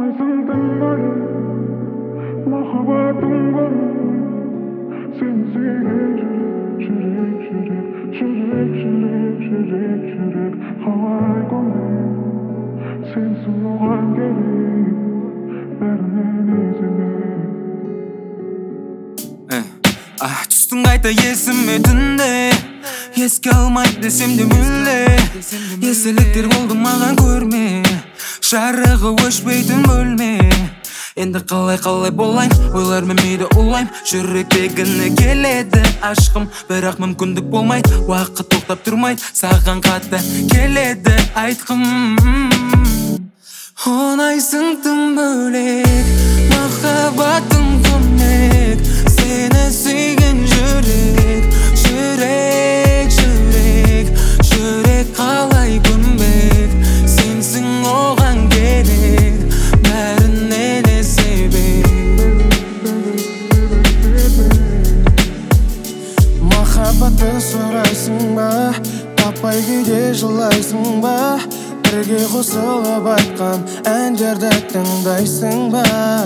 Kalmaysın böyle Mahvatın gönlü Seni sevgen yürek yürek Havay gönlüm Sensiz oğan gerek Bәрінен ezілек Түстің қайта есіме түнде Еске алмайды десем де мүлде Естеліктер болды маған көрме Жарығы өшпейтін бөлме Енді қалай болайын ойлармен мейді улайым Жүректегіні келеді ашқым Бірақ мүмкіндік болмайды уақыт тоқтап тұрмайды Саған қатты келеді айтқым Ұнайсың тым бөлек махаббатым көмек Сені сүйген жүрек қалай көнбек Сенсің оған керек бәрінен себеп Махаббатты сұрайсың ба таппай кейде жылайсың ба Бірге қосылып айтқан әндерді тыңдайсың ба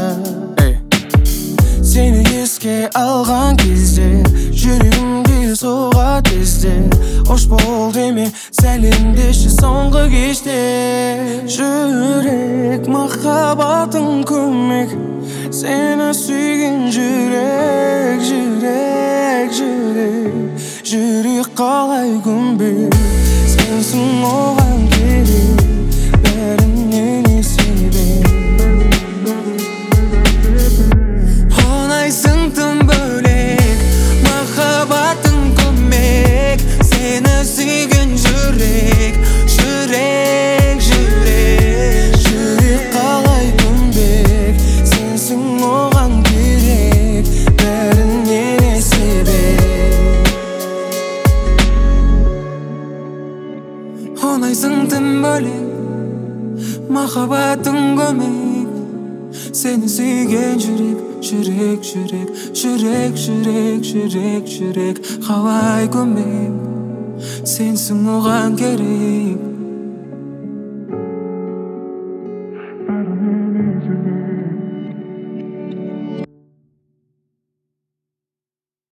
Сені еске алған кезде жүрегімде соға тезден Қош бол деме сәлемдеші соңғы кеште Жүрек махаббатың көмек Сені сүйген жүрек қалай көнбек Сенсің оған керек бәрінен себеп Ұнайсың тым бөлек махаббатың көмек Сені сүйген жүрек қалай көнбек Сенсің оған керек бәрінен себеп Ұнайсың тым бөлек махаббатың көмек Сені сүйген жүрек қалай көнбек Сенсің оған керек